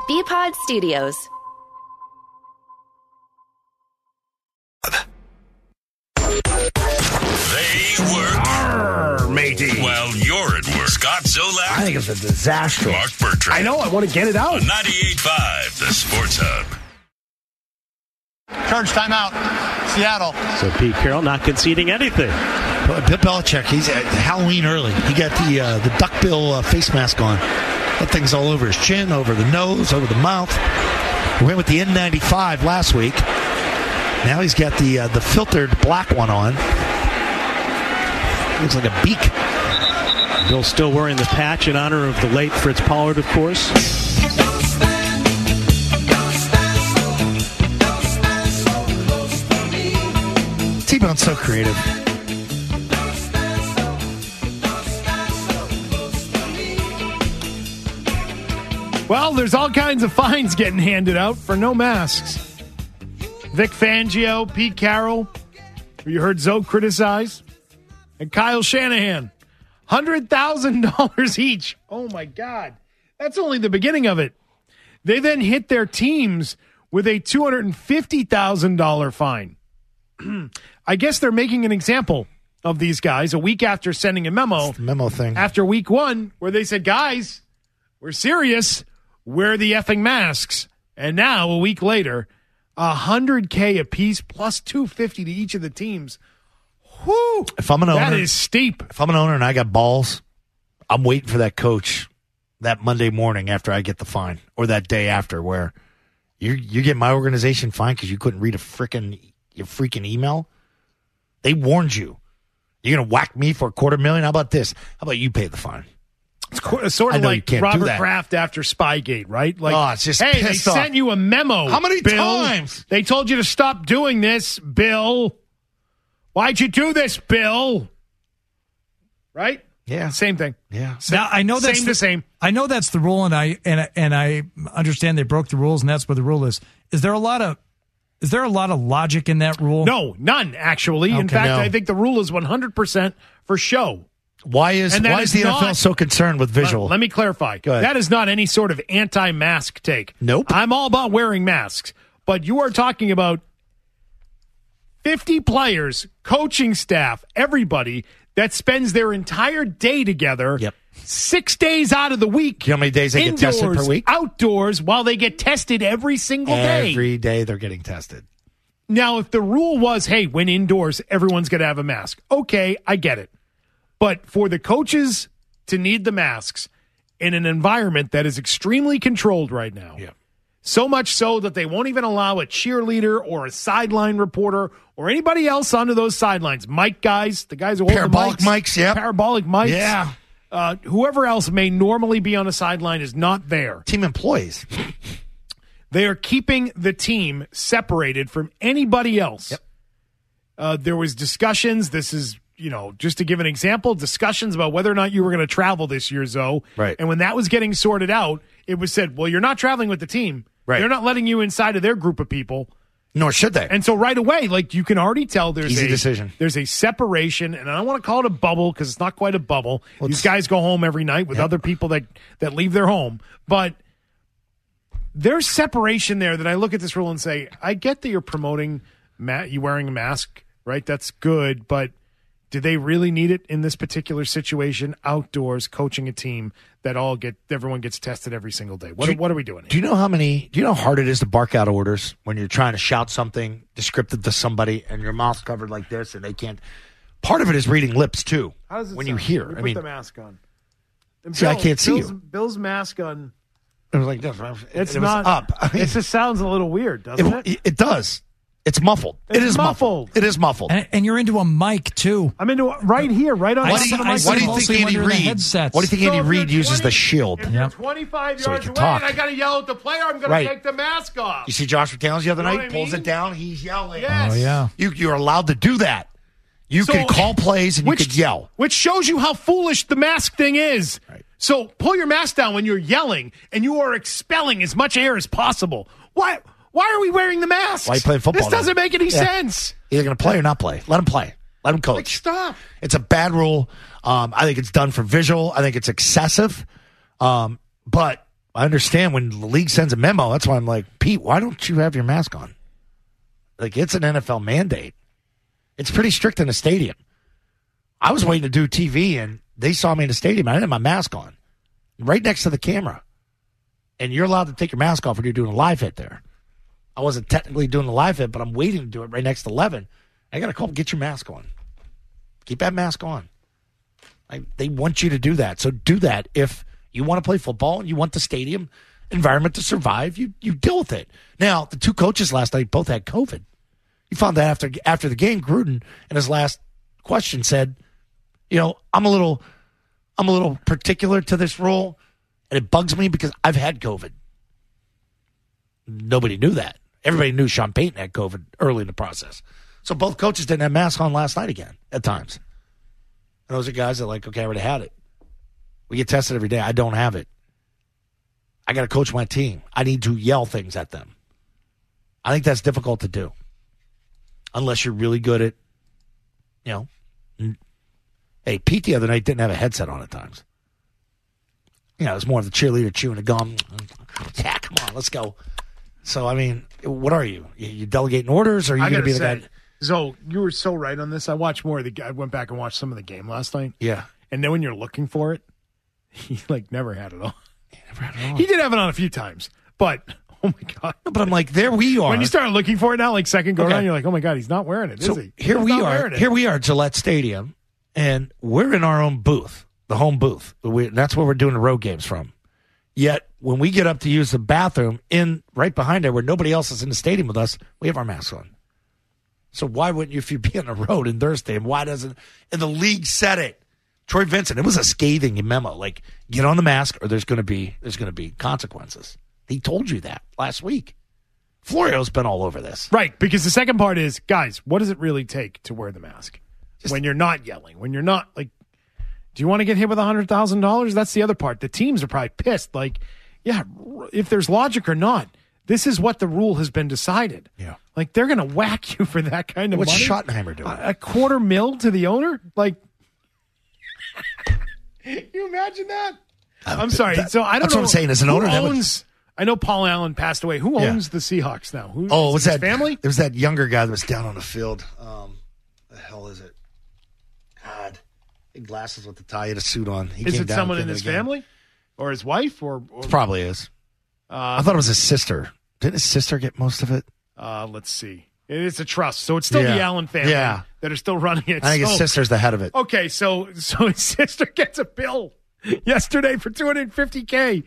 BPod Studios. They work, matey. while you're at work. Scott Zolak. I think it's a disaster. Mark Bertrand. I know. I want to get it out. On 98.5, the Sports Hub. Charge timeout, Seattle. So Pete Carroll not conceding anything. Bill Belichick, he's at Halloween early. He got the duckbill face mask on. That thing's all over his chin, over the nose, over the mouth. We went with the N95 last week. Now he's got the filtered black one on. Looks like a beak. Bill's still wearing the patch in honor of the late Fritz Pollard, of course. T-Bone's so creative. Well, there's all kinds of fines getting handed out for no masks. Vic Fangio, Pete Carroll, who you heard Zoe criticize, and Kyle Shanahan. $100,000 each. Oh, my God. That's only the beginning of it. They then hit their teams with a $250,000 fine. I guess they're making an example of these guys a week after sending a memo. It's the memo thing. After week one, where they said, guys, we're serious. Wear the effing masks. And now, a week later, $100K a piece plus $250 to each of the teams. Whew. If I'm an owner, that is steep. If I'm an owner and I got balls, I'm waiting for that coach that Monday morning after I get the fine, or that day after, where you get my organization fined because you couldn't read your freaking email. They warned you. You're gonna whack me for $250,000? How about this? How about you pay the fine? It's sort of like Robert Kraft after Spygate, right? Like, it's just hey, they pissed off. sent you a memo. How many Bill? times? They told you to stop doing this, Bill. Why'd you do this, Bill? Right? Yeah. Same thing. Yeah. Now, I know that's the same. I know that's the rule, and I understand they broke the rules, and that's what the rule is. Is there a lot of logic in that rule? No, none, actually. In fact, I think the rule is 100% for show. Why is the NFL so concerned with visual? Let me clarify. Go ahead. That is not any sort of anti-mask take. Nope. I'm all about wearing masks. But you are talking about 50 players, coaching staff, everybody that spends their entire day together. Yep. 6 days out of the week. You know how many days they get tested per week? Outdoors, while they get tested every single day. Every day they're getting tested. Now, if the rule was, hey, when indoors, everyone's going to have a mask. Okay, I get it. But for the coaches to need the masks in an environment that is extremely controlled right now, so much so that they won't even allow a cheerleader or a sideline reporter or anybody else onto those sidelines. Mic guys, the guys who hold Parabolic the mics. mics, yeah. Parabolic mics. Yeah. Whoever else may normally be on a sideline is not there. Team employees. They are keeping the team separated from anybody else. Yep. There was discussions. This is, just to give an example, discussions about whether or not you were going to travel this year, Zoe. Right. And when that was getting sorted out, it was said, well, you're not traveling with the team. Right. They're not letting you inside of their group of people. Nor should they. And so right away, you can already tell there's Easy decision. There's a separation, and I don't want to call it a bubble because it's not quite a bubble. These guys go home every night with other people that leave their home. But there's separation there that I look at this rule and say, I get that you're promoting you wearing a mask, right? That's good, but do they really need it in this particular situation? Outdoors, coaching a team that everyone gets tested every single day. What are we doing here? Do you know how hard it is to bark out orders when you're trying to shout something descriptive to somebody and your mouth's covered like this and they can't? Part of it is reading lips too. How does it when sound? you hear? Put the mask on. See, I can't see you. Bill's mask on. It was like this. It was up. It just sounds a little weird, doesn't it? It does. It's muffled. It is muffled. It is muffled. And you're into a mic, too. I'm into right here, right on What do you think Andy Reid? What do you think Andy Reid uses the shield? If you're 25 So he yards can away talk. and I got to yell at the player, I'm going to take the mask off. You see Josh McDaniels the other You know night? what I Pulls mean? it down. He's yelling. Yes. Oh, yeah. You're allowed to do that. You can call plays and you can yell. Which shows you how foolish the mask thing is. Right. So pull your mask down when you're yelling and you are expelling as much air as possible. Why are we wearing the masks? Why are you playing football This doesn't make any sense. Either going to play or not play. Let him play. Let him coach. Stop. It's a bad rule. I think it's done for visual. I think it's excessive. But I understand when the league sends a memo. That's why I'm like, Pete, why don't you have your mask on? Like, it's an NFL mandate. It's pretty strict in the stadium. I was waiting to do TV, and they saw me in the stadium. I didn't have my mask on, right next to the camera. And you're allowed to take your mask off when you're doing a live hit there. I wasn't technically doing the live hit, but I'm waiting to do it right next to 11. I got to call, get your mask on. Keep that mask on. They want you to do that. So do that. If you want to play football and you want the stadium environment to survive, you deal with it. Now, the two coaches last night both had COVID. You found that after the game, Gruden in his last question said, I'm a little particular to this rule, and it bugs me because I've had COVID. Nobody knew that. Everybody knew Sean Payton had COVID early in the process. So both coaches didn't have masks on last night again at times. And those are guys that are like, okay, I already had it. We get tested every day. I don't have it. I got to coach my team. I need to yell things at them. I think that's difficult to do. Unless you're really good at, Hey, Pete the other night didn't have a headset on at times. It was more of the cheerleader chewing the gum. Yeah, come on, let's go. So, I mean, what are you? You delegating orders, or are you going to be the guy? So, you were so right on this. I watched more of the. I went back and watched some of the game last night. Yeah. And then when you're looking for it, he never had it on. He never had it on. He did have it on a few times, but oh my god! But I'm like, there we are. When you start looking for it now, like second go around, you're like, oh my god, he's not wearing it, is he? Here we are. Here we are at Gillette Stadium, and we're in our own booth, the home booth. That's where we're doing the road games from. Yet when we get up to use the bathroom right behind there, where nobody else is in the stadium with us, we have our masks on. So why wouldn't you, if you be on the road in Thursday, and why doesn't? And the league said it. Troy Vincent, it was a scathing memo. Like, get on the mask, or there's going to be consequences. He told you that last week. Florio's been all over this, right? Because the second part is, guys, what does it really take to wear the mask when you're not yelling? When you're not like, do you want to get hit with $100,000? That's the other part. The teams are probably pissed. Like, yeah, if there's logic or not, this is what the rule has been decided. Yeah, like they're going to whack you for that kind of money. What's Schottenheimer doing? A $250,000 to the owner? Like, you imagine that? I'm sorry. So I don't know. That's what I'm saying. As an owner, I know Paul Allen passed away. Who owns the Seahawks now? Was that family? There was that younger guy that was down on the field. The hell is it? God, big glasses with the tie and a suit on. Is it someone in his family, or his wife, or it probably is? I thought it was his sister. Didn't his sister get most of it? Let's see. It's a trust, so it's still the Allen family that are still running it. I think his sister's the head of it. Okay, so his sister gets a bill yesterday for $250K,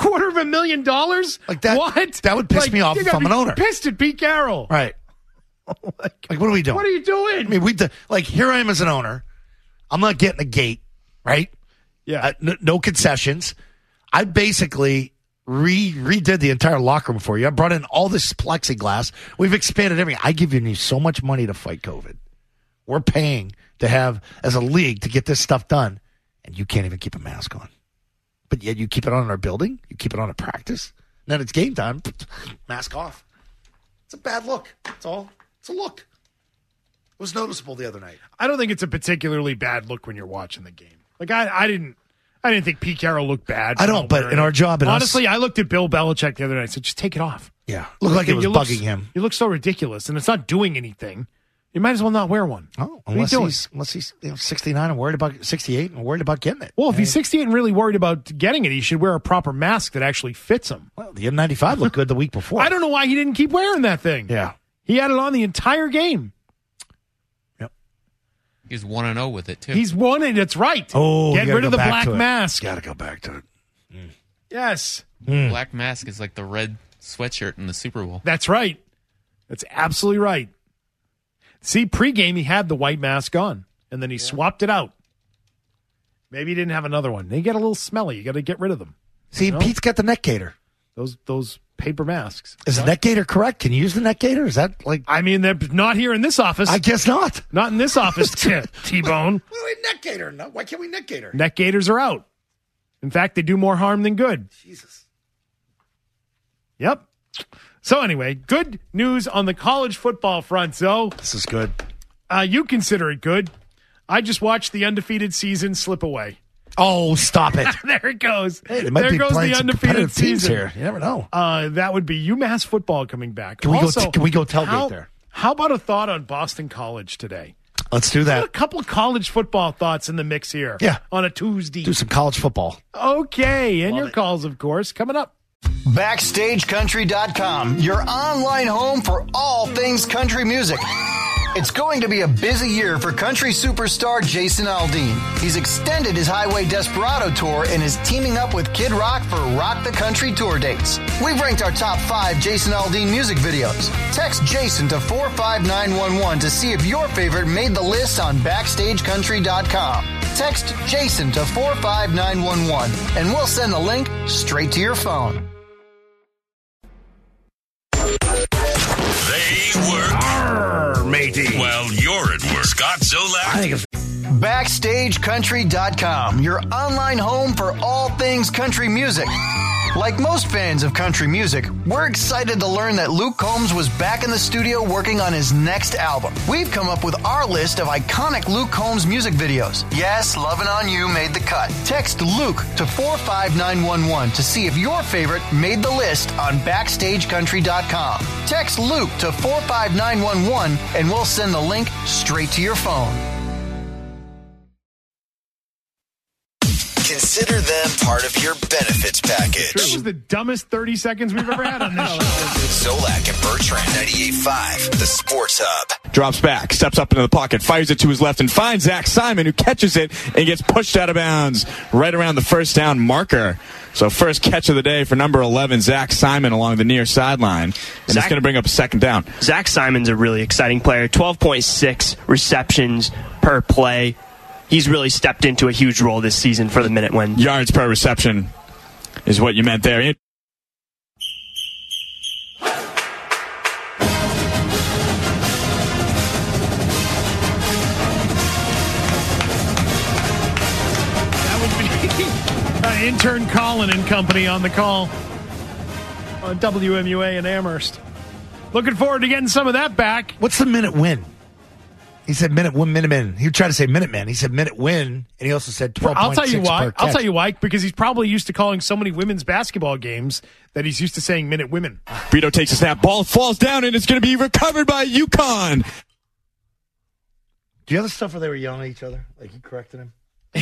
$250,000. Like that? What? That would piss me off if I'm an owner. Pissed at Pete Carroll, right? Like, what are we doing? What are you doing? I mean, here I am as an owner. I'm not getting a gate, right? Yeah, no concessions. I basically redid the entire locker room for you. I brought in all this plexiglass. We've expanded everything. I give you so much money to fight COVID. We're paying to have, as a league, to get this stuff done, and you can't even keep a mask on. But yet you keep it on in our building. You keep it on at practice. And then it's game time. Mask off. It's a bad look. That's all. It's a look. It was noticeable the other night. I don't think it's a particularly bad look when you're watching the game. Like, I didn't think Pete Carroll looked bad. I don't, but in our job, honestly, I looked at Bill Belichick the other night and said, just take it off. Yeah. Looked like it was bugging him. You look so ridiculous, and it's not doing anything. You might as well not wear one. Oh, unless he's 69 and worried about 68 and worried about getting it. Well, if he's 68 and really worried about getting it, he should wear a proper mask that actually fits him. Well, the N95 looked good the week before. I don't know why he didn't keep wearing that thing. Yeah. He had it on the entire game. Yep. He's 1-0 with it, too. He's won it. That's right. Oh, get rid of the black mask. Got to go back to it. Yes. Black mask is like the red sweatshirt in the Super Bowl. That's right. That's absolutely right. See, pregame, he had the white mask on, and then he swapped it out. Maybe he didn't have another one. They get a little smelly. You got to get rid of them. See, Pete's got the neck gaiter. Those paper masks. Is the neck gaiter correct? Can you use the neck gaiter? Is that like... I mean, they're not here in this office. I guess not. Not in this office, T-Bone. Neck gaiter. No, why can't we neck gaiter? Neck gaiters are out. In fact, they do more harm than good. Jesus. Yep. So anyway, good news on the college football front, Zoe. This is good. You consider it good. I just watched the undefeated season slip away. Oh, stop it. There it goes. Hey, they might there be goes playing the some undefeated competitive teams season. here. You never know. That would be UMass football coming back. Can we Also, go tailgate there? How about a thought on Boston College today? Let's do A that. couple of college football thoughts in the mix here. Yeah. On a Tuesday. Do some college football. Okay. And Love your it. calls, of course, coming up. BackstageCountry.com, your online home for all things country music. It's going to be a busy year for country superstar Jason Aldean. He's extended his Highway Desperado tour and is teaming up with Kid Rock for Rock the Country tour dates. We've ranked our top 5 Jason Aldean music videos. Text Jason to 45911 to see if your favorite made the list on BackstageCountry.com. Text Jason to 45911 and we'll send the link straight to your phone. They work. Matey. Well, you're at work. Scott Zolak. BackstageCountry.com, your online home for all things country music. Like most fans of country music, we're excited to learn that Luke Combs was back in the studio working on his next album. We've come up with our list of iconic Luke Combs music videos. Yes, Lovin' On You made the cut. Text Luke to 45911 to see if your favorite made the list on BackstageCountry.com. Text Luke to 45911 and we'll send the link straight to your phone. Consider them part of your benefits package. This was the dumbest 30 seconds we've ever had on this show. Zolak and Bertrand, 98.5, the Sports Hub. Drops back, steps up into the pocket, fires it to his left, and finds Zach Simon, who catches it and gets pushed out of bounds right around the first down marker. So first catch of the day for number 11, Zach Simon, along the near sideline. And it's going to bring up a second down. Zach Simon's a really exciting player. 12.6 receptions per play. He's really stepped into a huge role this season for the Minutemen. Yards per reception is what you meant there. That would be intern Colin and company on the call on WMUA in Amherst. Looking forward to getting some of that back. What's the minute win? He said minute win, minute man. He tried to say minute man. He said minute win, and he also said 12.6 I'll tell you why. per catch. I'll tell you why. Because he's probably used to calling so many women's basketball games that he's used to saying minute women. Brito takes a snap, ball falls down, and it's going to be recovered by UConn. Do you have the stuff where they were yelling at each other? Like he corrected him?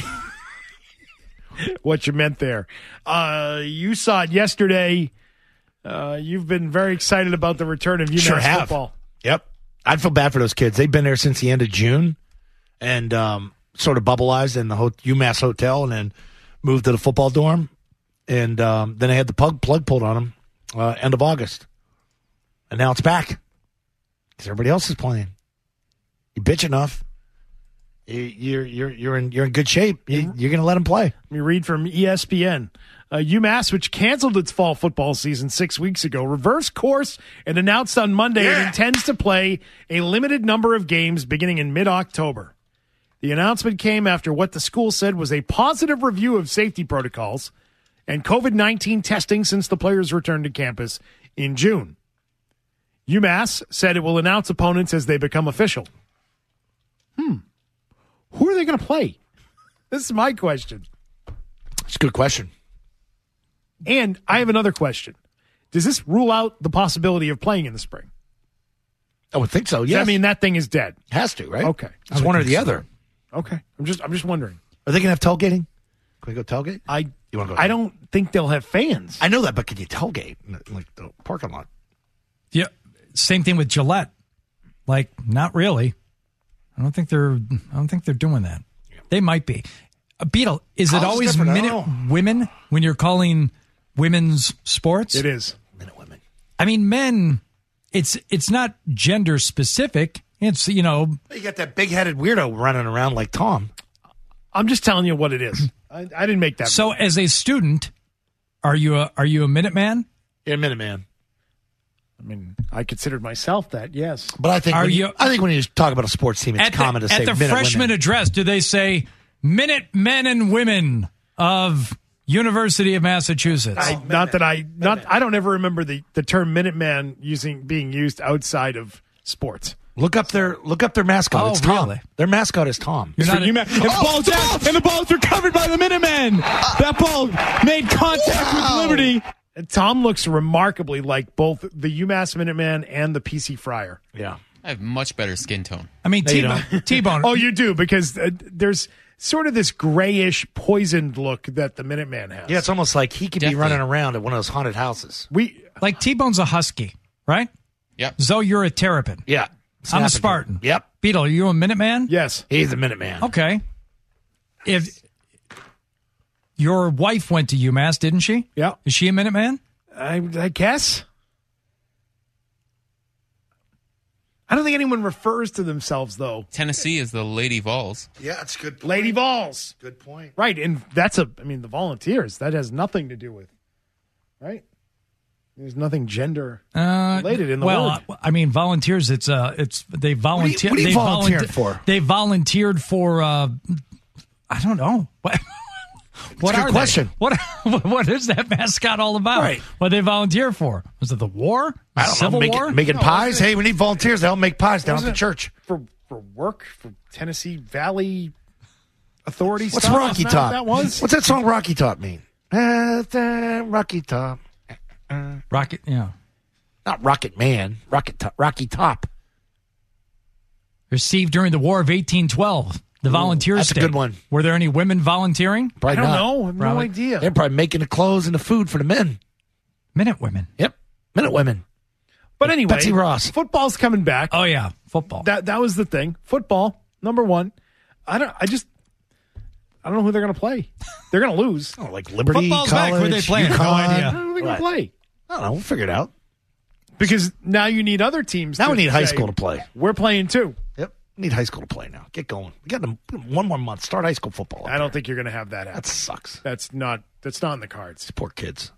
What you meant there. You saw it yesterday. You've been very excited about the return of UMass football. Yep. I feel bad for those kids. They've been there since the end of June and sort of bubbleized in the UMass hotel and then moved to the football dorm. And then they had the plug pulled on them end of August. And now it's back because everybody else is playing. You bitch enough, you're in good shape. You're going to let them play. Let me read from ESPN. UMass, which canceled its fall football season 6 weeks ago, reversed course and announced on Monday it intends to play a limited number of games beginning in mid-October. The announcement came after what the school said was a positive review of safety protocols and COVID-19 testing since the players returned to campus in June. UMass said it will announce opponents as they become official. Who are they going to play? This is my question. It's a good question. And I have another question. Does this rule out the possibility of playing in the spring? I would think so, yes. I mean, that thing is dead. Has to, right? Okay. It's one or the other. Okay. I'm just wondering. Are they going to have tailgating? Can we go tailgate? You want to go? I don't think they'll have fans. I know that, but can you tailgate in like the parking lot? Yeah, same thing with Gillette. Like, not really. I don't think they're doing that. They might be. Beetle, is it always minute women when you're calling women's sports? It is. Minute women. I mean, men, it's not gender specific. It's, You got that big-headed weirdo running around like Tom. I'm just telling you what it is. I didn't make that. So as a student, are you a Minuteman? Yeah, Minuteman. I mean, I considered myself that, yes. But I think when you talk about a sports team, it's common to say at the minute freshman women. address, do they say Minute Men and Women of University of Massachusetts? I don't ever remember the term Minuteman being used outside of sports. Look up their mascot. Oh, It's Tom. really? Their mascot is Tom. You're For not UMass. And the ball's out, and the ball's recovered by the Minutemen. That ball made contact with Liberty. And Tom looks remarkably like both the UMass Minuteman and the PC Friar. Yeah. I have much better skin tone. I mean, No, you don't. T-Bone. Oh, you do, because there's sort of this grayish, poisoned look that the Minuteman has. Yeah, it's almost like he could be Definitely. running around at one of those haunted houses. Like T-Bone's a husky, right? Yep. Zoe, you're a Terrapin. Yeah. I'm a Spartan. Yep. Beetle, are you a Minuteman? Yes. He's a Minuteman. Okay. If your wife went to UMass, didn't she? Yeah. Is she a Minuteman? I guess. I don't think anyone refers to themselves, though. Tennessee is the Lady Vols. Yeah, that's a good point. Lady Vols. Good point. Right, and the Volunteers, that has nothing to do with, right? There's nothing gender related in the word. I mean, volunteers. It's they volunteer. What are you they volunteering for? They volunteered for. I don't know. What a good are question. They? What is that mascot all about? Right. What they volunteer for? Was it the war? I don't Civil know. War? Making pies? Hey, we need volunteers to help make pies down at the church. For work, for Tennessee Valley Authority What's stuff? Rocky Isn't that Top? what that was? What's that song Rocky Top mean? Rocky Top. Rocket. Yeah. Not Rocket Man. Rocket Top. Rocky Top. Received during the War of 1812. The volunteer that's a state. good one. Were there any women volunteering? Probably I don't not. know. I have no Probably. idea. They're probably making the clothes and the food for the men. Minute women. Yep. Minute women. But anyway, Betsy Ross. football's coming back. Oh yeah, football. That was the thing. Football, number one. I don't know who they're going to play. They're going to lose. Oh, like Liberty Football's College. back. Who they playing? No UConn. idea. I don't know who they're going to play. I don't know. We'll figure it out. Because now you need other teams. Now to we need high say, school to play. We're playing too. Yep. We need high school to play now. Get going. We got one more month. Start high school football. I don't think you're going to have that happen. That sucks. That's not in the cards. Poor kids.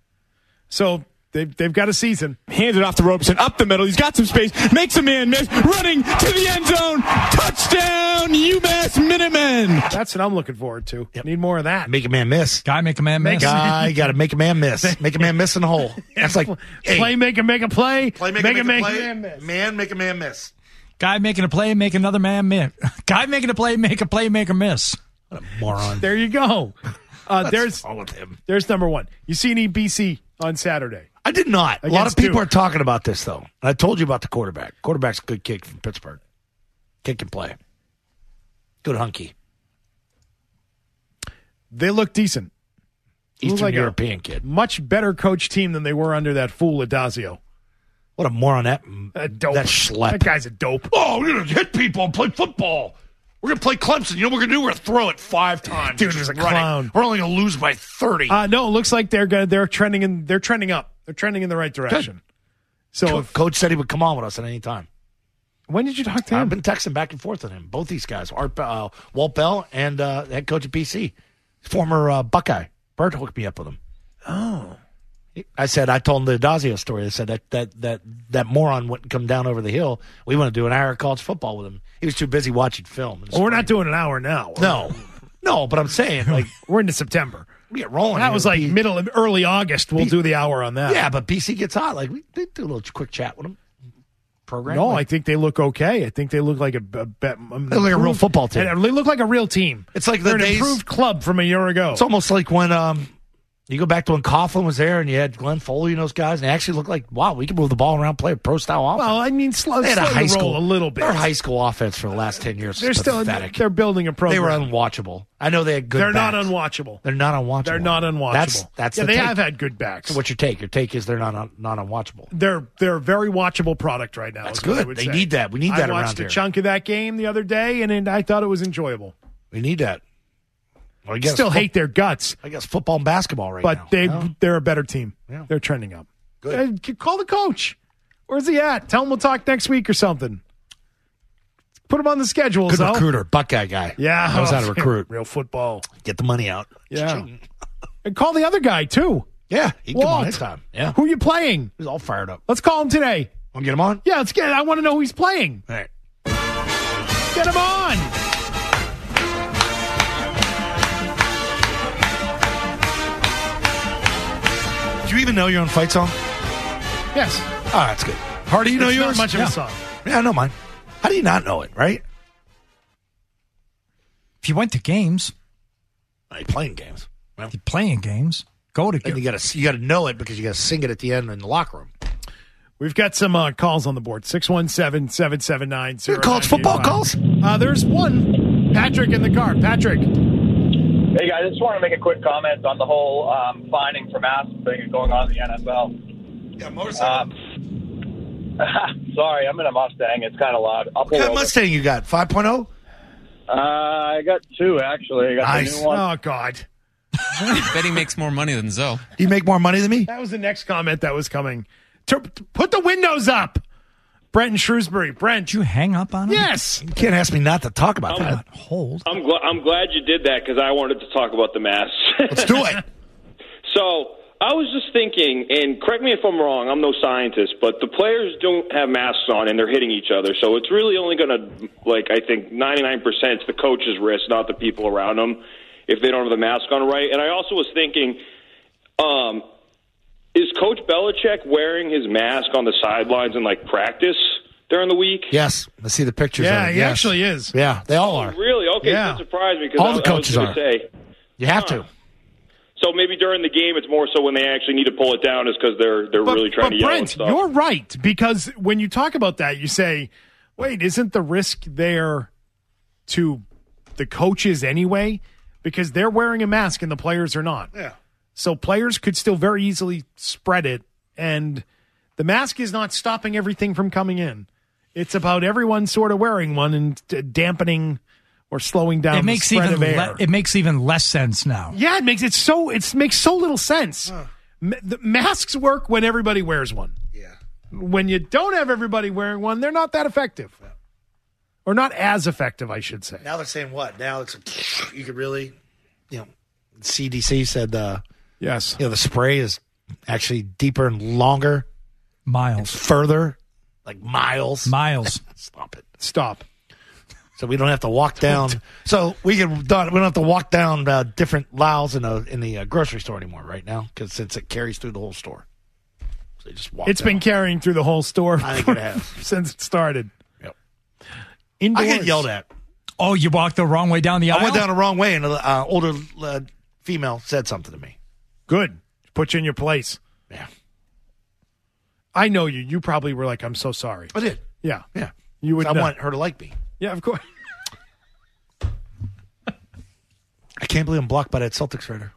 So they've got a season. Hands it off to Robeson, up the middle. He's got some space, makes a man miss, running to the end zone. Touchdown, UMass Minutemen. That's what I'm looking forward to. Need more of that. Make a man miss. Guy make a man miss. Guy got to make a man miss. Make a man miss in the hole. That's like play, make a play. play, make a man miss. Man, make a man miss. Guy making a play, make another man miss. Guy making a play, make a miss. What a moron. There you go. What's wrong with him? There's number one. You see any BC on Saturday? I did not. A lot of Against people Duke. are talking about this, though. And I told you about the quarterback. Quarterback's a good kid from Pittsburgh. Kick and play. Good hunky. They look decent. Look Eastern like a European kid. Much better coach team than they were under that fool Adazio. What a moron that Dope. that schlep. That guy's a dope. Oh, we're going to hit people and play football. We're going to play Clemson. You know what we're going to do? We're going to throw it 5 times. Dude, Just he's a run it. clown. We're only going to lose by 30. No, it looks like they're trending up. They're trending in the right direction. So Coach said he would come on with us at any time. when did you talk to him? I've been texting back and forth with him. Both these guys, Walt Bell and the head coach at BC, former Buckeye. Bert hooked me up with him. Oh, I told him the Adazio story. I said that moron wouldn't come down over the hill. We want to do an hour of college football with him. He was too busy watching film. well, we're not doing an hour now. No, but I'm saying like We're into September. we get rolling. That here was with like early August. We'll do the hour on that. Yeah, but BC gets hot. Like we do a little quick chat with him. Program. No, I like, think they look okay. I think they look like they look like a real football team. And they look like a real team. It's like They're the an days. improved club from a year ago. It's almost like when you go back to when Coughlin was there and you had Glenn Foley and those guys, and they actually looked like, wow, we can move the ball around, play a pro style offense. Well, I mean, they had a high school a little bit. Their high school offense for the last 10 years. They're is still pathetic. they're building a program. They were unwatchable. I know they had good. They're not backs. unwatchable. They're not unwatchable. They're not unwatchable. That's yeah, the they take. have had good backs. So what's your take? Your take is they're not unwatchable. They're a very watchable product right now. That's is what I good. would They say. need that. We need that I around watched here. a chunk of that game the other day, and I thought it was enjoyable. We need that. Well, I Still hate their guts, I guess football and basketball right but now. they're a better team. Yeah. They're trending up. Good. Call the coach. Where's he at? Tell him we'll talk next week or something. Put him on the schedule. Good so. recruiter, Buckeye guy. Yeah, knows how to recruit. Real football. Get the money out. Yeah, and call the other guy too. Yeah, he can come on Walt. anytime. Yeah, Who you playing? he's all fired up. Let's call him today. Want to get him on? Yeah, let's get. I want to know who he's playing. All right. Get him on. Do you even know your own fight song? Yes. Oh, that's good. Hardy, you know It's yours? not much of Yeah. a song. Yeah, I know mine. How do you not know it, right? If you went to games. You're playing games. Well, you're playing games. Go to games. You got to know it because you got to sing it at the end in the locker room. We've got some calls on the board. 617-779-0985. College football calls? There's one. Patrick in the car. Patrick. Hey, guys. I just want to make a quick comment on the whole fining for masks thing going on in the NFL. Yeah, motorcycle. Sorry, I'm in a Mustang. It's kind of loud. What kind of Mustang you got? 5.0? I got 2, actually. I got nice. the new one. Oh, God. I bet he makes more money than Zoe. You make more money than me? That was the next comment that was coming. Put the windows up. Brent in Shrewsbury. Brent. Did you hang up on him? Yes. You can't ask me not to talk about that. Hold. I'm glad you did that because I wanted to talk about the masks. Let's do it. So I was just thinking, and correct me if I'm wrong, I'm no scientist, but the players don't have masks on and they're hitting each other. So it's really only going to, I think 99% it's the coach's risk, not the people around them, if they don't have the mask on right. And I also was thinking, is Coach Belichick wearing his mask on the sidelines in practice during the week? Yes. Let's see the pictures. Yeah, of it. he actually is. Yeah, they all are. Really? Okay, Yeah. that surprised me because All the coaches I was are. say, You have to. So maybe during the game, it's more so when they actually need to pull it down is because they're really trying to yell Brent, and stuff. you're right, because when you talk about that, you say, wait, isn't the risk there to the coaches anyway? Because they're wearing a mask and the players are not. Yeah. So players could still very easily spread it, and the mask is not stopping everything from coming in. It's about everyone sort of wearing one and dampening or slowing down the spread of air. It makes even less sense now. Yeah, it makes so little sense. The masks work when everybody wears one. Yeah. When you don't have everybody wearing one, they're not that effective. Yeah. Or not as effective, I should say. Now they're saying what? Now it's you could really, CDC said yes. The spray is actually deeper and longer. Miles. Further. Like miles. Stop it. Stop. So we don't have to walk down. So we don't have to walk down different aisles in the grocery store anymore right now, because since it carries through the whole store, so you just walk. It's been carrying through the whole store. I think it has since it started. Yep. Indoors. I get yelled at. Oh, you walked the wrong way down the aisle? I went down the wrong way, and an older female said something to me. Good. Put you in your place. Yeah. I know you. You probably were like, I'm so sorry. I did. Yeah. Yeah. You would. I want her to like me. Yeah, of course. I can't believe I'm blocked by that Celtics writer.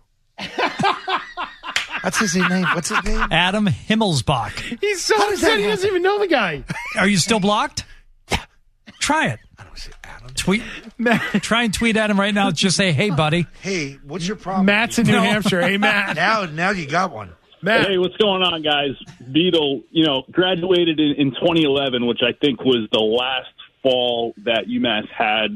That's his name. What's his name? Adam Himmelsbach. He's so upset he doesn't even know the guy. Are you still blocked? Yeah. Try it. I don't say Adam. Try and tweet at him right now. Just say, hey, buddy. Hey, what's your problem? Matt's in New Hampshire. Hey, Matt. Now you got one. Matt. Hey, what's going on, guys? Beetle, graduated in 2011, which I think was the last fall that UMass had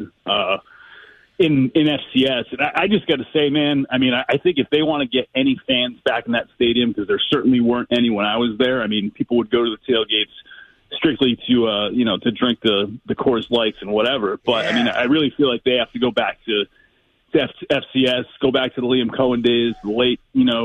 in FCS. And I just got to say, man, I mean, I think if they want to get any fans back in that stadium, because there certainly weren't any when I was there. I mean, people would go to the tailgates strictly to drink the Coors Lights and whatever. But, yeah. I mean, I really feel like they have to go back to FCS, go back to the Liam Cohen days, the late,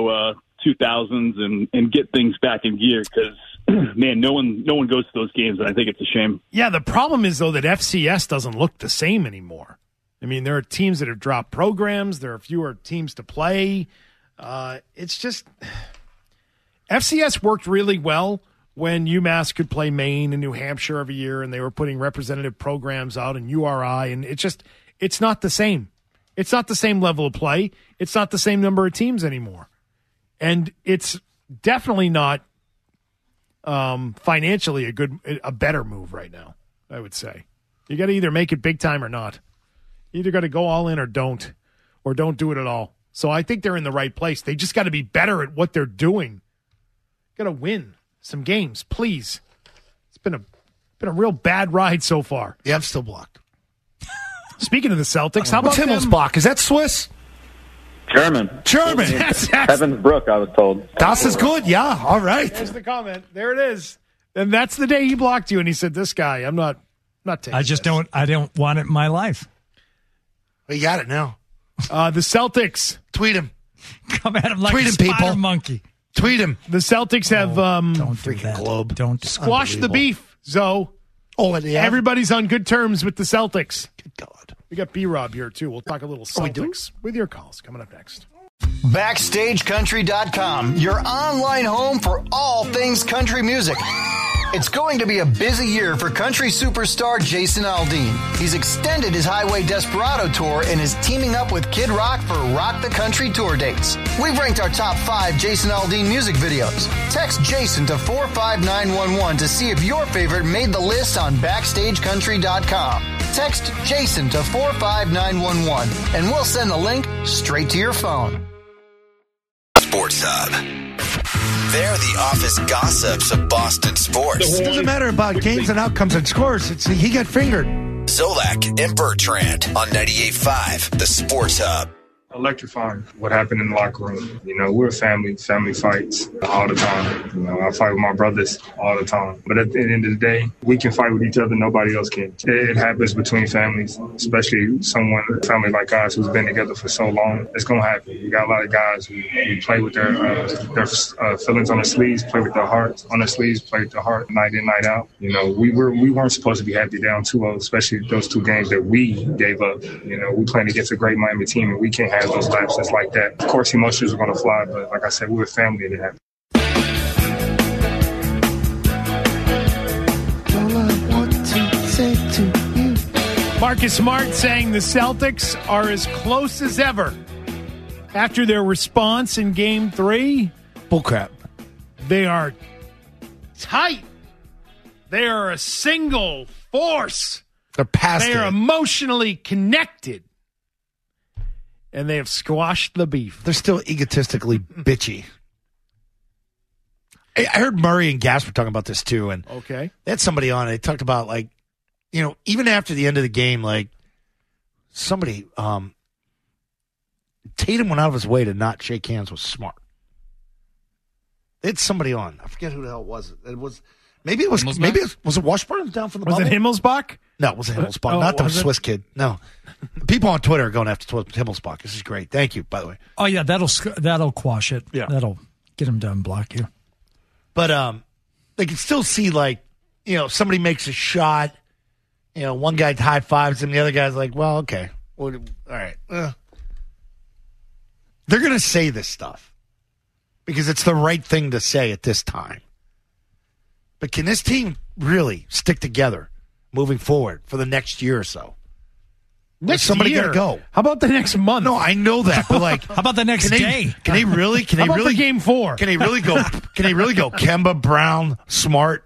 2000s, and get things back in gear, because man, no one goes to those games, and I think it's a shame. Yeah, the problem is, though, that FCS doesn't look the same anymore. I mean, there are teams that have dropped programs. There are fewer teams to play. It's just FCS worked really well when UMass could play Maine and New Hampshire every year, and they were putting representative programs out in URI, and it's not the same. It's not the same level of play. It's not the same number of teams anymore. And it's definitely not financially a better move right now, I would say. You got to either make it big time or not. You either got to go all in or don't do it at all. So I think they're in the right place. They just got to be better at what they're doing. Got to win some games, please. It's been a real bad ride so far. Yeah, I'm still blocked. Speaking of the Celtics, how about Himmelsbach? Is that Swiss? German. Ravensbrück, I was told. Das is good, yeah. All right. There's the comment. There it is. And that's the day he blocked you, and he said, this guy, I'm not taking I don't want it in my life. We got it now. The Celtics. Tweet him. Come at him like Tweet a him, spider people. monkey. Tweet him. The Celtics have don't do freaking that. Globe. Don't squashed the beef, Zoe. Oh, and everybody's on good terms with the Celtics. Good God. We got B-Rob here, too. We'll talk a little Celtics with your calls coming up next. BackstageCountry.com, your online home for all things country music. It's going to be a busy year for country superstar Jason Aldean. He's extended his Highway Desperado tour and is teaming up with Kid Rock for Rock the Country tour dates. We've ranked our top 5 Jason Aldean music videos. Text Jason to 45911 to see if your favorite made the list on BackstageCountry.com. Text Jason to 45911 and we'll send the link straight to your phone. Sports Hub. They're the office gossips of Boston sports. It doesn't matter about games and outcomes and scores. He got fingered. Zolak and Bertrand on 98.5, the Sports Hub. Electrifying what happened in the locker room. You know, we're a family fights all the time. You know, I fight with my brothers all the time. But at the end of the day, we can fight with each other. Nobody else can. It happens between families, especially a family like us who's been together for so long. It's going to happen. You got a lot of guys who play with their feelings on their sleeves, play with their hearts on their sleeves, play with their heart night in, night out. You know, we weren't supposed to be happy down 2-0, especially those 2 games that we gave up. You know, we playing against a great Miami team, and we can't have those lapses like that. Of course, emotions are going to fly, but like I said, we're a family and it happens. All I want to say to you. Marcus Smart saying the Celtics are as close as ever after their response in Game 3. Bullcrap. They are tight. They are a single force. They're past They are emotionally connected. And they have squashed the beef. They're still egotistically bitchy. I heard Murray and Gasper talking about this too, and okay, they had somebody on. They talked about, like, you know, even after the end of the game, like somebody, Tatum went out of his way to not shake hands with Smart. They had somebody on. I forget who the hell it was. Was it Washburn down from the Was bubble? it Himmelsbach? No, it wasn't Himmelsbach. Not the Swiss kid. No. People on Twitter are going after Himmelsbach. This is great. Thank you, by the way. Oh, yeah, that'll quash it. Yeah. That'll get him to unblock you. But they can still see, like, you know, somebody makes a shot, you know, one guy high fives him, the other guy's like, well, okay. Well, all right. They're going to say this stuff because it's the right thing to say at this time. But can this team really stick together moving forward for the next year or so? Next somebody year? got to go. How about the next month? No, I know that, but like, how about the next day? Can they really? Can How they about really? the Game 4? Can they really go? Can they really go? Kemba, Brown, Smart,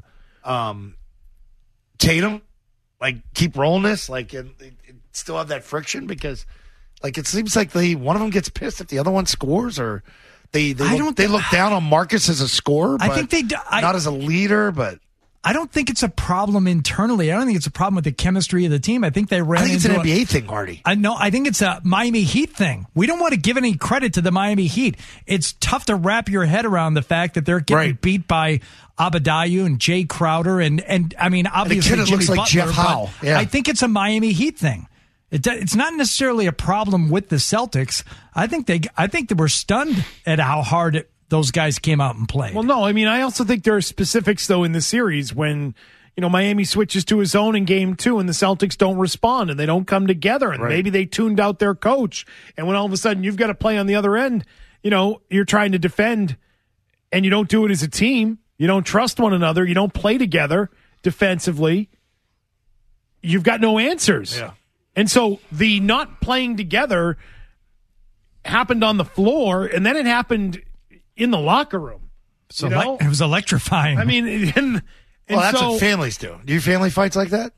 Tatum, like keep rolling this, like, and still have that friction because, like, it seems like one of them gets pissed if the other one scores, or they look down on Marcus as a scorer. I think they not as a leader, but. I don't think it's a problem internally. I don't think it's a problem with the chemistry of the team. I think they ran I think it's an into NBA thing, Hardy. I think it's a Miami Heat thing. We don't want to give any credit to the Miami Heat. It's tough to wrap your head around the fact that they're getting beat by Abadayu and Jay Crowder and I mean, obviously and the kid Jimmy looks like Butler, Jeff Howe. Yeah. I think it's a Miami Heat thing. It's not necessarily a problem with the Celtics. I think they were stunned at how hard those guys came out and played. Well, no, I mean, I also think there are specifics, though, in the series when, you know, Miami switches to his own in Game 2 and the Celtics don't respond and they don't come together and maybe they tuned out their coach. And when all of a sudden you've got to play on the other end, you know, you're trying to defend and you don't do it as a team. You don't trust one another. You don't play together defensively. You've got no answers. Yeah. And so the not playing together happened on the floor and then it happened in the locker room. So it was electrifying. I mean, that's what families do. Do you family fights like that?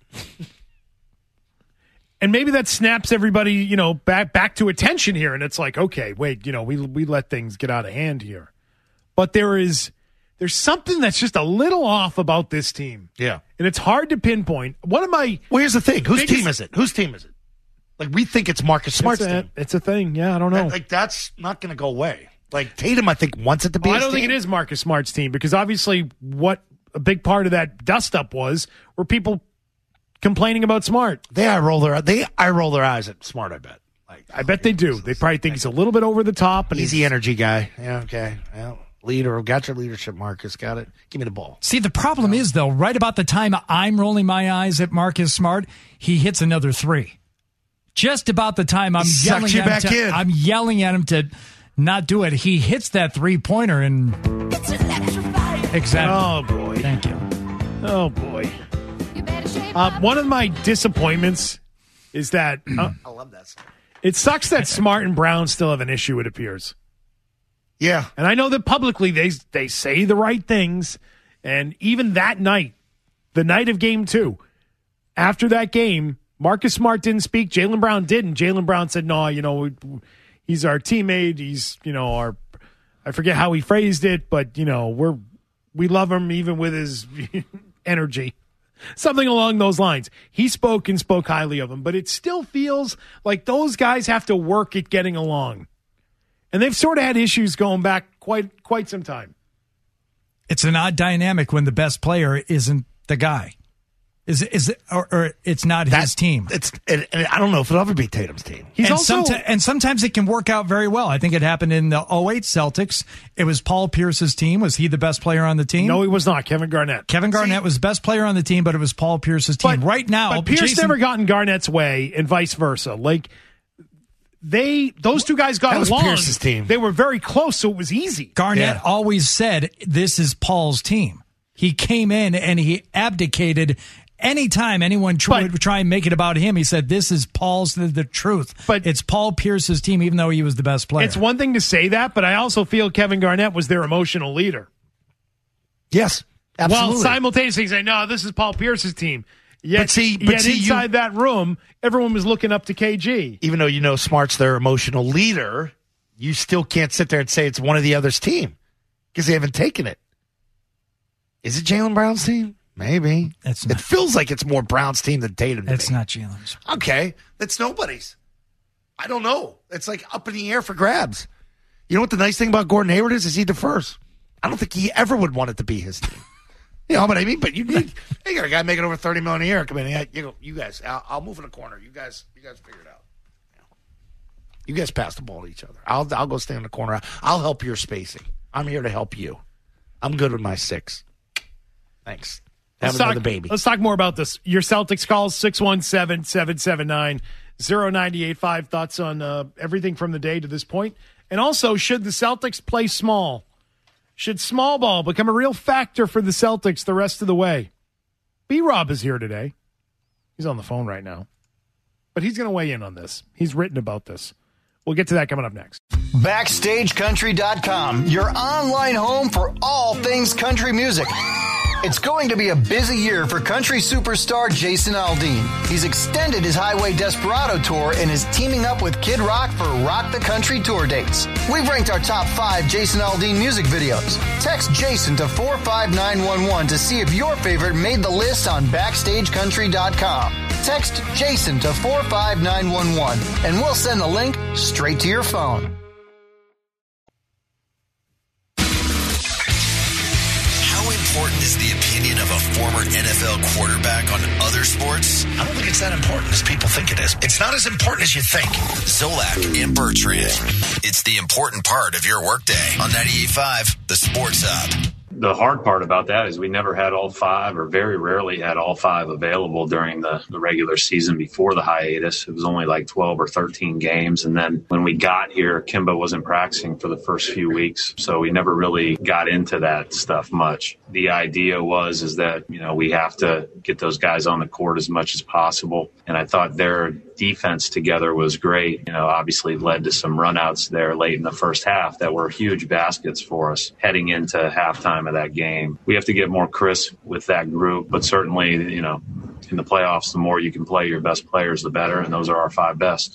And maybe that snaps everybody, you know, back to attention here. And it's like, okay, wait, you know, we let things get out of hand here. But there's something that's just a little off about this team. Yeah. And it's hard to pinpoint. Well, here's the thing. Whose team is it? Like, we think it's Marcus Smart's team. It's a thing. Yeah, I don't know. That's not going to go away. Like, Tatum, I think, wants it to be I don't think it is Marcus Smart's team because obviously what a big part of that dust-up were people complaining about Smart. They eye roll their eyes at Smart, I bet. I bet they do. They probably think he's a little bit over the top. And easy energy guy. Yeah, okay. Well, Leader. Got your leadership, Marcus. Got it. Give me the ball. See, the problem is, though, right about the time I'm rolling my eyes at Marcus Smart, he hits another three. Just about the time I'm yelling at him to not do it, he hits that three-pointer and exactly. Oh boy! Thank you. Oh boy! One of my disappointments is that I love that song. It sucks that Smart and Brown still have an issue. It appears. Yeah, and I know that publicly they say the right things, and even that night, the night of Game 2, after that game. Marcus Smart didn't speak. Jaylen Brown didn't. Jaylen Brown said, no, he's our teammate. He's, I forget how he phrased it, but, we love him even with his energy. Something along those lines. He spoke and spoke highly of him, but it still feels like those guys have to work at getting along. And they've sort of had issues going back quite some time. It's an odd dynamic when the best player isn't the guy. Is it, or it's not his team? And I don't know if it'll ever be Tatum's team. And sometimes it can work out very well. I think it happened in the 08 Celtics. It was Paul Pierce's team. Was he the best player on the team? No, he was not. Kevin Garnett. Kevin Garnett was the best player on the team, but it was Paul Pierce's team. Right now, but Pierce never got in Garnett's way, and vice versa. Like those two guys got along. Pierce's team. They were very close, so it was easy. Garnett always said, "This is Paul's team." He came in and he abdicated. Anytime anyone would try and make it about him, he said, this is Paul's the truth. But it's Paul Pierce's team, even though he was the best player. It's one thing to say that, but I also feel Kevin Garnett was their emotional leader. Yes, absolutely. While simultaneously saying, no, this is Paul Pierce's team. Yet inside that room, everyone was looking up to KG. Even though Smart's their emotional leader, you still can't sit there and say it's one of the other's team because they haven't taken it. Is it Jaylen Brown's team? Maybe. It feels like it's more Brown's team than Tatum. It's not Jaylen's. Okay. It's nobody's. I don't know. It's like up in the air for grabs. You know what the nice thing about Gordon Hayward is he defers. I don't think he ever would want it to be his team. You know what I mean? But you got a guy making over $30 million a year. Come in, you guys, I'll move in the corner. You guys figure it out. You guys pass the ball to each other. I'll go stay in the corner. I'll help your spacing. I'm here to help you. I'm good with my 6. Thanks. Have another baby. Let's talk more about this. Your Celtics calls 617-779-0985. Thoughts on everything from the day to this point? And also, should the Celtics play small? Should small ball become a real factor for the Celtics the rest of the way? B-Rob is here today. He's on the phone right now. But he's going to weigh in on this. He's written about this. We'll get to that coming up next. BackstageCountry.com, your online home for all things country music. It's going to be a busy year for country superstar Jason Aldean. He's extended his Highway Desperado tour and is teaming up with Kid Rock for Rock the Country tour dates. We've ranked our top 5 Jason Aldean music videos. Text Jason to 45911 to see if your favorite made the list on BackstageCountry.com. Text Jason to 45911 and we'll send the link straight to your phone. Important is the opinion of a former NFL quarterback on other sports? I don't think it's that important as people think it is. It's not as important as you think. Zolak and Bertrand. It's the important part of your workday on 98.5, The Sports Hub. The hard part about that is we never had all 5 or very rarely had all 5 available during the regular season before the hiatus. It was only like 12 or 13 games. And then when we got here, Kimba wasn't practicing for the first few weeks. So we never really got into that stuff much. The idea is that, we have to get those guys on the court as much as possible. And I thought their defense together was great. Obviously led to some runouts there late in the first half that were huge baskets for us heading into halftime of that game. We have to get more crisp with that group, but certainly, in the playoffs, the more you can play your best players, the better, and those are our 5 best.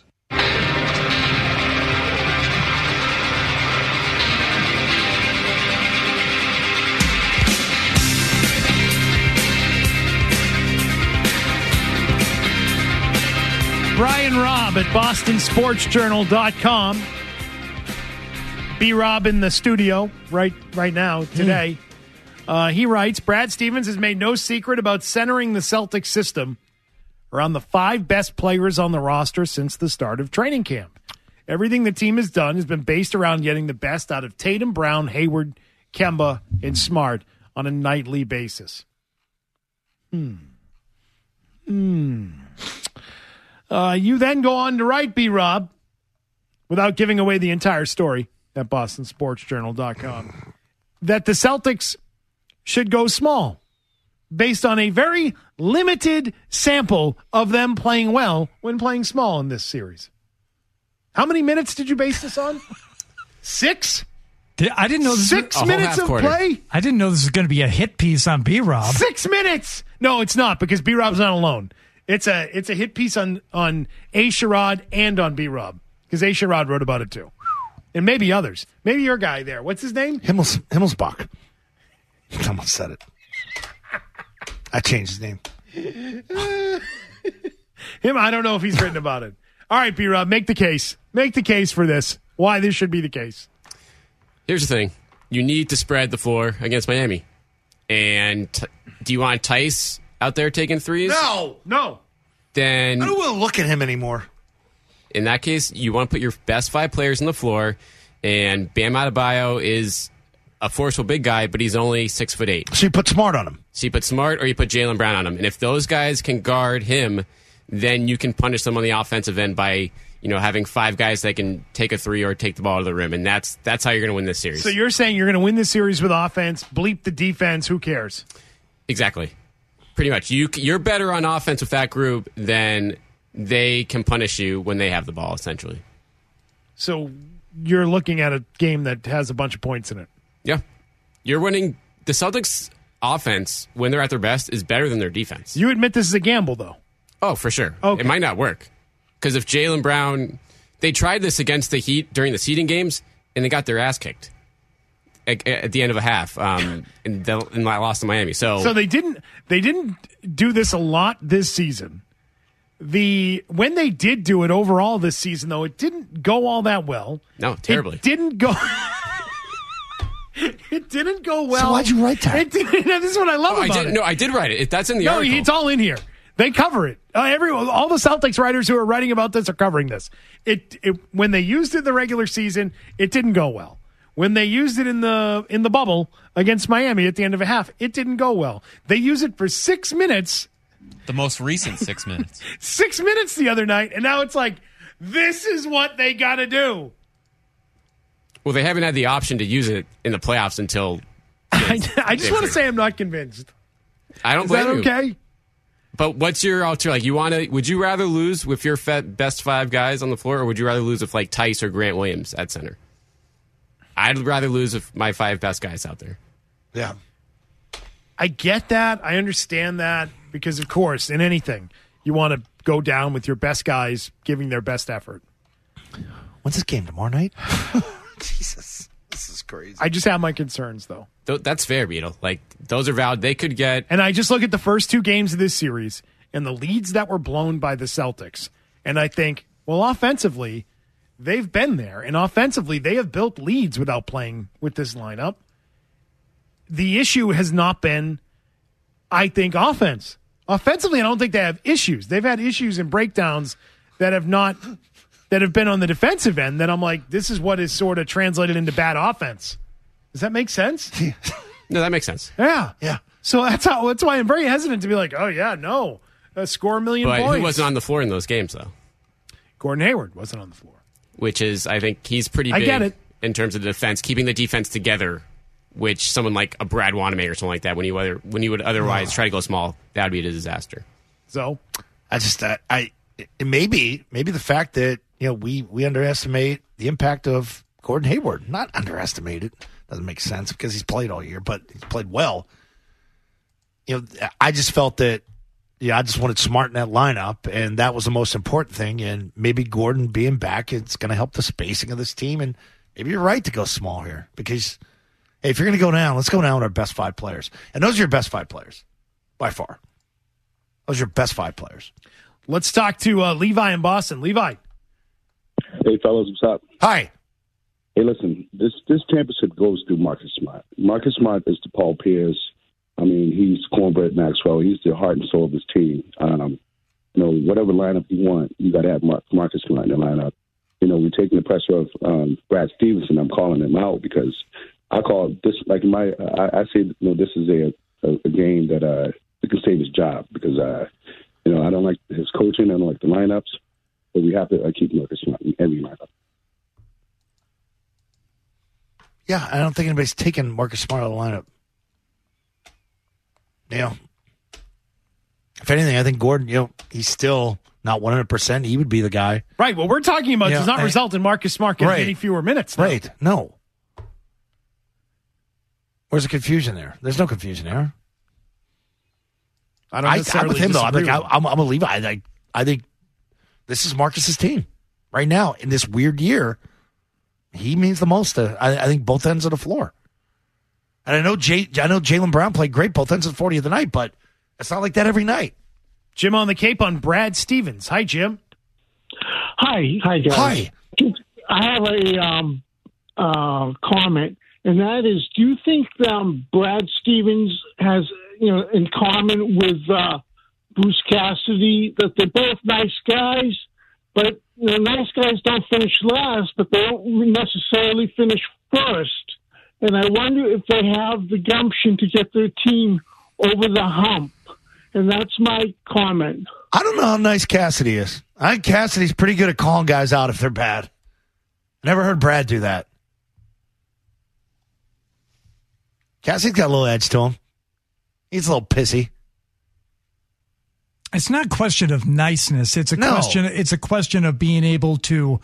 Brian Robb at BostonSportsJournal.com. B-Rob in the studio right now today. He writes, Brad Stevens has made no secret about centering the Celtics system around the 5 best players on the roster since the start of training camp. Everything the team has done has been based around getting the best out of Tatum, Brown, Hayward, Kemba, and Smart on a nightly basis. You then go on to write, B-Rob, without giving away the entire story at BostonSportsJournal.com, that the Celtics should go small based on a very limited sample of them playing well when playing small in this series. How many minutes did you base this on? 6? I didn't know this 6 minutes of play? I didn't know this was going to be a hit piece on B-Rob. 6 minutes! No, it's not, because B-Rob's not alone. It's a hit piece on A. Sherrod and on B-Rob, because A. Sherrod wrote about it too. And maybe others. Maybe your guy there. What's his name? Himmelsbach. I almost said it. I changed his name. Him, I don't know if he's written about it. All right, B-Rob, make the case. Make the case for this. Why this should be the case. Here's the thing. You need to spread the floor against Miami. And do you want Tice out there taking threes? No. Then I don't want to look at him anymore. In that case, you want to put your best 5 players on the floor, and Bam Adebayo is a forceful big guy, but he's only 6'8". So you put Smart on him. So you put Smart or you put Jaylen Brown on him. And if those guys can guard him, then you can punish them on the offensive end by, having 5 guys that can take a 3 or take the ball to the rim. And that's how you're going to win this series. So you're saying you're going to win this series with offense, bleep the defense, who cares? Exactly. Pretty much. You're better on offense with that group than they can punish you when they have the ball, essentially. So you're looking at a game that has a bunch of points in it. Yeah. You're winning. The Celtics' offense, when they're at their best, is better than their defense. You admit this is a gamble, though. Oh, for sure. Okay. It might not work. Because if Jaylen Brown... They tried this against the Heat during the seeding games, and they got their ass kicked at the end of a half, and lost to Miami. So they didn't do this a lot this season. When they did do it overall this season, though, it didn't go all that well. No, terribly. It didn't go... It didn't go well. So why'd you write that? This is what I love about it. No, I did write it. That's in the article. No, it's all in here. They cover it. All the Celtics writers who are writing about this are covering this. When they used it in the regular season, it didn't go well. When they used it in the bubble against Miami at the end of a half, it didn't go well. They used it for 6 minutes. The most recent 6 minutes. 6 minutes the other night, and now it's like, this is what they got to do. Well, they haven't had the option to use it in the playoffs until... I just want to say I'm not convinced. I don't blame you. Is that okay? But what's your alternative? Would you rather lose with your best 5 guys on the floor, or would you rather lose with like Tice or Grant Williams at center? I'd rather lose with my 5 best guys out there. Yeah. I get that. I understand that because, of course, in anything, you want to go down with your best guys giving their best effort. When's this game? Tomorrow night? Jesus. This is crazy. I just have my concerns, though. That's fair, Beetle. Like, those are valid. They could get... And I just look at the first 2 games of this series and the leads that were blown by the Celtics, and I think, well, offensively, they've been there. And offensively, they have built leads without playing with this lineup. The issue has not been, I think, offense. Offensively, I don't think they have issues. They've had issues and breakdowns that have been on the defensive end that I'm like, this is what is sort of translated into bad offense. Does that make sense? No, that makes sense. Yeah. Yeah. So that's why I'm very hesitant to be like, oh, yeah, no. Score a million points. But who wasn't on the floor in those games, though? Gordon Hayward wasn't on the floor. Which is, I think, he's pretty big I get it. In terms of the defense, keeping the defense together, which someone like a Brad Wanamaker or something like that, when you would otherwise try to go small, that would be a disaster. So? Maybe the fact that, we underestimate the impact of Gordon Hayward. Not underestimate it. Doesn't make sense because he's played all year, but he's played well. I just felt that, I just wanted Smart in that lineup, and that was the most important thing. And maybe Gordon being back, it's going to help the spacing of this team. And maybe you're right to go small here because, hey, if you're going to go down, let's go down with our best 5 players. And those are your best 5 players, by far. Those are your best 5 players. Let's talk to Levi in Boston. Levi. Hey, fellas, what's up? Hi. Hey, listen, this championship goes through Marcus Smart. Marcus Smart is the Paul Pierce. I mean, he's Cornbread Maxwell. He's the heart and soul of his team. Whatever lineup you want, you got to have Marcus Smart in the lineup. We're taking the pressure of Brad Stevenson. I'm calling him out because I call this like I say, this is a game that it can save his job because I don't like his coaching, I don't like the lineups, but we have to keep Marcus Smart in every lineup. Yeah, I don't think anybody's taking Marcus Smart out of the lineup. If anything, I think Gordon, he's still not 100%. He would be the guy. Right. What we're talking about does not result in Marcus Smart getting any fewer minutes. Now. Right. No. Where's the confusion there? There's no confusion there. I'm with him, though. I'm a Levi. I think this is Marcus's team right now in this weird year. He means the most. I think both ends of the floor. And I know Jaylen Brown played great both ends of the 40 of the night, but it's not like that every night. Jim on the Cape on Brad Stevens. Hi, Jim. Hi, guys. Hi. I have a comment, and that is: do you think Brad Stevens has, in common with Bruce Cassidy, that they're both nice guys, but nice guys don't finish last, but they don't necessarily finish first? And I wonder if they have the gumption to get their team over the hump. And that's my comment. I don't know how nice Cassidy is. I think Cassidy's pretty good at calling guys out if they're bad. Never heard Brad do that. Cassidy's got a little edge to him. He's a little pissy. It's not a question of niceness. It's a question of being able to,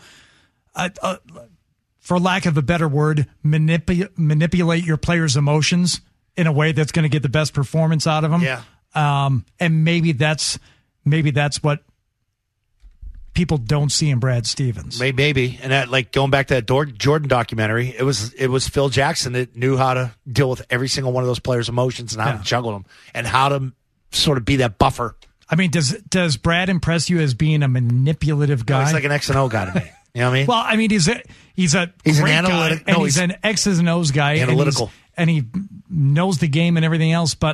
for lack of a better word, manipulate your players' emotions in a way that's going to get the best performance out of them. Yeah. And maybe that's what people don't see in Brad Stevens. Maybe. And that, going back to that Jordan documentary, it was Phil Jackson that knew how to deal with every single one of those players' emotions and how to juggle them and how to sort of be that buffer. I mean, does Brad impress you as being a manipulative guy? No, he's like an X and O guy to me. You know what I mean? Well, I mean, he's an analytic guy, and he's an X's and O's guy. Analytical. And he knows the game and everything else. But,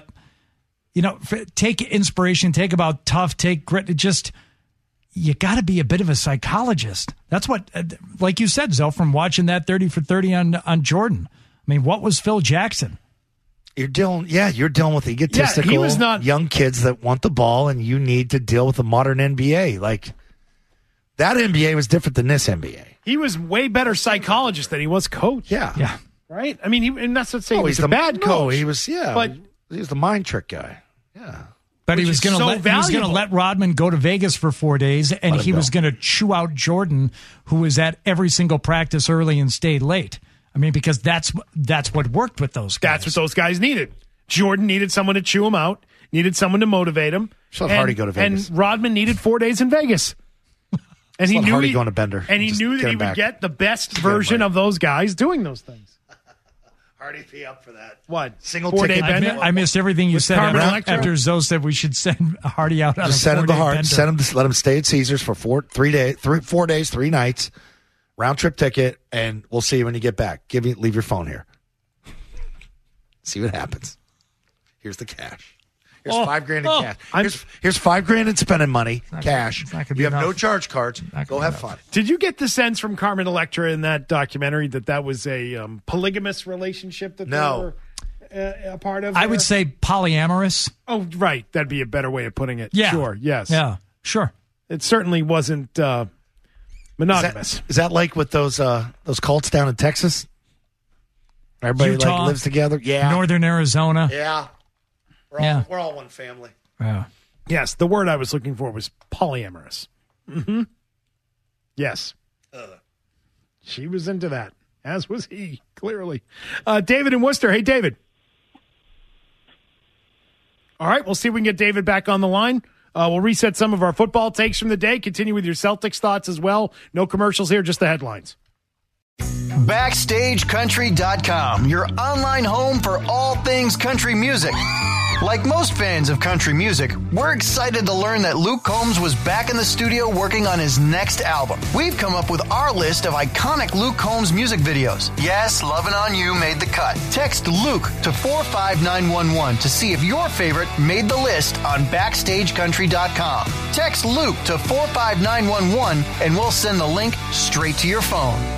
take inspiration, take about tough, take grit. You got to be a bit of a psychologist. That's what, like you said, Zoe, from watching that 30 for 30 on Jordan. I mean, what was Phil Jackson? You're dealing with egotistical young kids that want the ball, and you need to deal with the modern NBA. Like, that NBA was different than this NBA. He was way better psychologist than he was coach. Yeah. Right? I mean, and that's not saying he's a bad coach. No, he was, but he was the mind trick guy. Yeah. But he was going to let Rodman go to Vegas for 4 days, and he was going to chew out Jordan, who was at every single practice early and stayed late. I mean, because that's what worked with those guys. That's what those guys needed. Jordan needed someone to chew him out, needed someone to motivate him. So Hardy go to Vegas. And Rodman needed 4 days in Vegas. And he knew Hardy going to Bender. And he knew that he would get the best version of those guys doing those things. Hardy be up for that. What? Single 4 day ticket. Bender? I missed everything you said after Zoe said we should send Hardy out on Just a 4 day bender. Send him to let him stay at Caesars for 4 days, 3 nights, round trip ticket, and we'll see you when you get back. Leave your phone here. See what happens. Here's the cash. Here's $5,000 in cash. Here's $5,000 in spending money, cash. You have no charge cards. Go have fun. Did you get the sense from Carmen Electra in that documentary that was a polygamous relationship that they were a part of? I would say polyamorous. Oh, right. That'd be a better way of putting it. Yeah. Sure. Yes. Yeah. Sure. It certainly wasn't monogamous. Is that like with those cults down in Texas? Everybody Utah, lives together. Yeah. Northern Arizona. Yeah. We're all one family. Yeah. Yes, the word I was looking for was polyamorous. Mm-hmm. Yes. She was into that, as was he, clearly. David in Worcester. Hey, David. All right, we'll see if we can get David back on the line. We'll reset some of our football takes from the day. Continue with your Celtics thoughts as well. No commercials here, just the headlines. BackstageCountry.com, your online home for all things country music. Like most fans of country music, we're excited to learn that Luke Combs was back in the studio working on his next album. We've come up with our list of iconic Luke Combs music videos. Yes, Lovin' On You made the cut. Text Luke to 45911 to see if your favorite made the list on BackstageCountry.com. Text Luke to 45911 and we'll send the link straight to your phone.